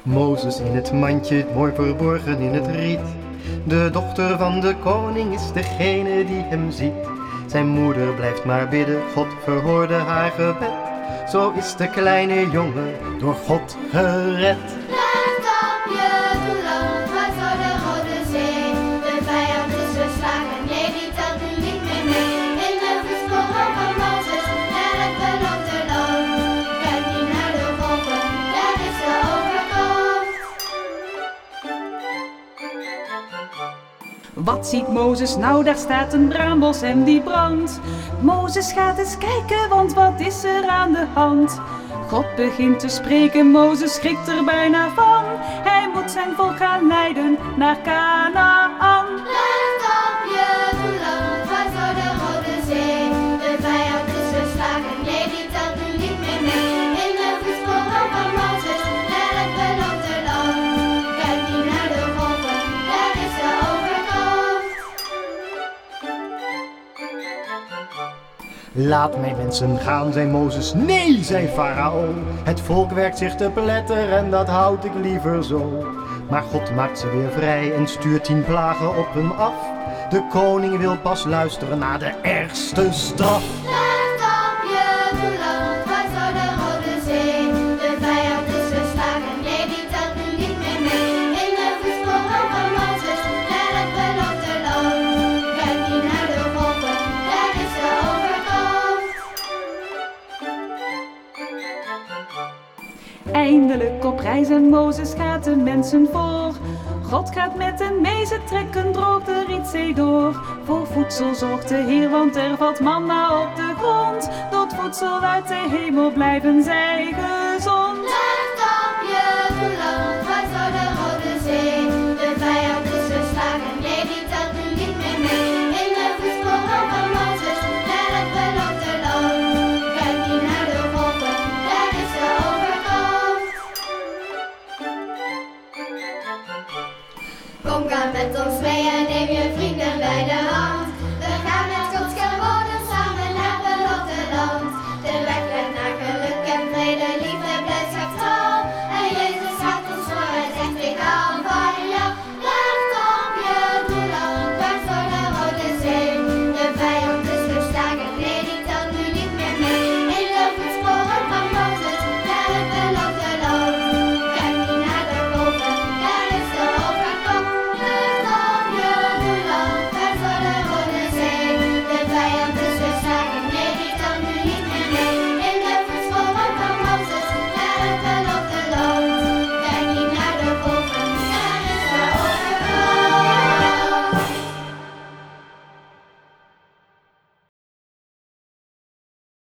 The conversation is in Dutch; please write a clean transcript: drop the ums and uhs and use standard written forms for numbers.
Mozes in het mandje, mooi verborgen in het riet. De dochter van de koning is degene die hem ziet. Zijn moeder blijft maar bidden, God verhoorde haar gebed. Zo is de kleine jongen door God gered. Let op je doelen, dwars door de Rode Zee. De vijand is verslagen, nee die telt nu niet meer mee. In de voetsporen van Mozes, naar het beloofde land. Kijk niet naar de golven, daar is de overtocht. Wat ziet Mozes nou? Daar staat een braambos en die brandt. Mozes gaat eens kijken, want wat is er aan de hand? God begint te spreken, Mozes schrikt er bijna van. Hij moet zijn volk gaan leiden naar Kanaan. Let op je doelen, dwars door de Rode Zee. De vijand is verslagen, nee die telt nu niet meer mee. In de voetsporen van Mozes, naar het beloofde land. Kijk niet naar de golven, daar is de overtocht. Laat mijn mensen gaan, zei Mozes. Nee, zei Farao. Het volk werkt zich te pletter en dat houd ik liever zo. Maar God maakt ze weer vrij en stuurt 10 plagen op hem af. De koning wil pas luisteren naar de ergste straf. Let op je doelen, dwars door de Rode Zee. De vijand is verslagen, nee die telt nu niet meer mee. In de voetsporen van Mozes, naar het beloofde land. Kijk niet naar de golven, daar is de overtocht. Eindelijk op reis en Mozes gaat de mensen voor. God gaat met hen mee, ze trekken droog de Rietzee door. Voor voedsel zorgt de Heer, want er valt manna op de grond. Door het voedsel uit de hemel blijven zij gezond.